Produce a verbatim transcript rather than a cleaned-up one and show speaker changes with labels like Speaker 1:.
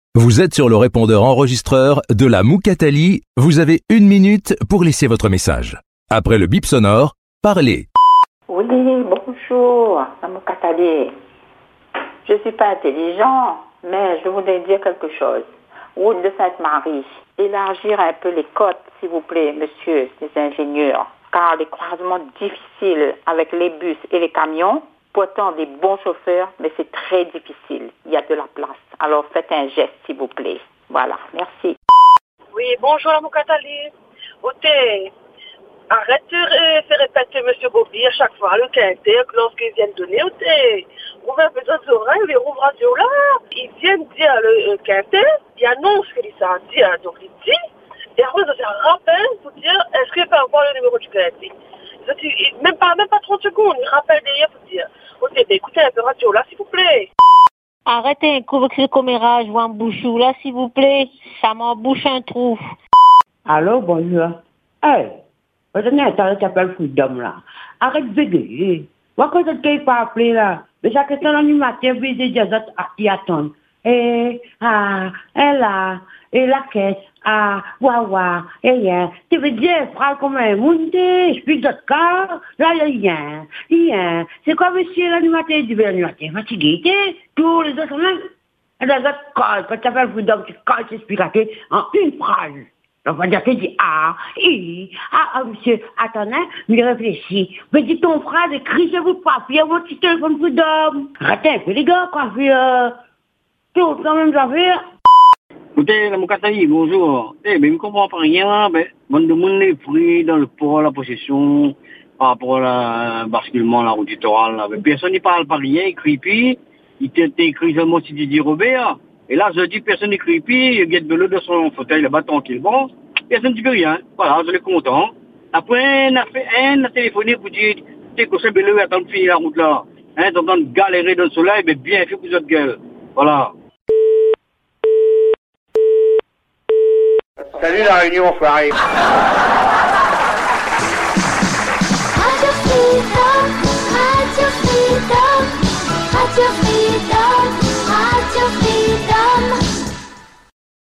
Speaker 1: Vous êtes sur le répondeur enregistreur de la Moukatali. Vous avez une minute pour laisser votre message. Après le bip sonore, parlez.
Speaker 2: Oui, bonjour, la Moukatali. Je ne suis pas intelligent, mais je voudrais dire quelque chose. Route de Sainte-Marie, élargir un peu les côtes, s'il vous plaît, monsieur, les ingénieurs, car les croisements difficiles avec les bus et les camions, pourtant des bons chauffeurs, mais c'est très difficile. Il y a de la place. Alors faites un geste, s'il vous plaît. Voilà, merci.
Speaker 3: Oui, bonjour la Moukatali. Oté, arrête de faire répéter M. Bobby à chaque fois le quintet lorsqu'ils viennent donner. Oté, ouvrez un peu de oreilles, les rouvres radio là. Ils viennent dire le quintet, ils annoncent qu'ils ça dit, donc ils disent, et après ils un rappel pour dire est-ce qu'il peut avoir le numéro du quintet. Même pas, même pas trente secondes, ils rappellent derrière pour dire Oté, écoutez un peu radio là, s'il vous plaît.
Speaker 4: Arrêtez un coup avec ce commérage ou un bouchou, là, s'il vous plaît. Ça m'embouche un trou.
Speaker 5: Allô, bonjour. Hey, vous avez un temps qui s'appelle Freedom, là. Arrête de bégayer. Moi, quand tu n'as pas appelé, là, mais chaque question d'animateur, puis des gens qui attendent. Et, ah, et là, et la caisse, ah, waouh, et rien. Tu veux dire, frère, comme un monde, je suis d'autres cas, là, il y a rien, il y a. C'est quoi, monsieur l'animateur du l'animateur? Fatigué, tous les autres, là. Et les autres, quand tu appelles Freedom, tu calmes, tu expliques en une phrase. On va dire que tu dis, ah, i, ah, ah, monsieur, attendez, mais réfléchis. Mais dis ton frère, écris sur votre papier, votre petit téléphone Freedom. Arrêtez un peu, les gars, quoi, puis, euh, tout, quand même, j'avais.
Speaker 6: Écoutez, la Moukatali, bonjour. Eh, ben, je ne comprends pas rien. Ben, on demande les fruits dans le port, la possession, par rapport à la basculement, la route littorale. Là. Ben, personne n'y parle pas rien, il crie puis. Il t'écrit seulement si tu dis Robert. Et là, je dis, personne n'écrit puis, il guette de l'eau de son fauteuil là-bas, tranquille. Bon, personne ne dit rien. Voilà, je suis content. Après, on a fait, on a téléphoné pour dire, tu sais, que c'est belé, attends de finir la route là. Hein, t'entends galérer dans le soleil, mais bien fait pour votre gueule. Voilà.
Speaker 7: Salut la Réunion, enfoiré.